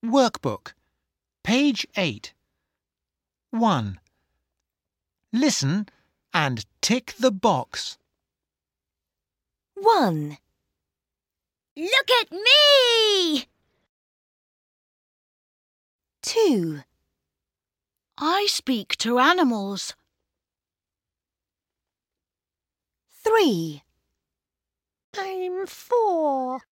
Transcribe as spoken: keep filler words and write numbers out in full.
Workbook, page eight. one. Listen and tick the box. one. Look at me! two. I speak to animals. three. I'm four.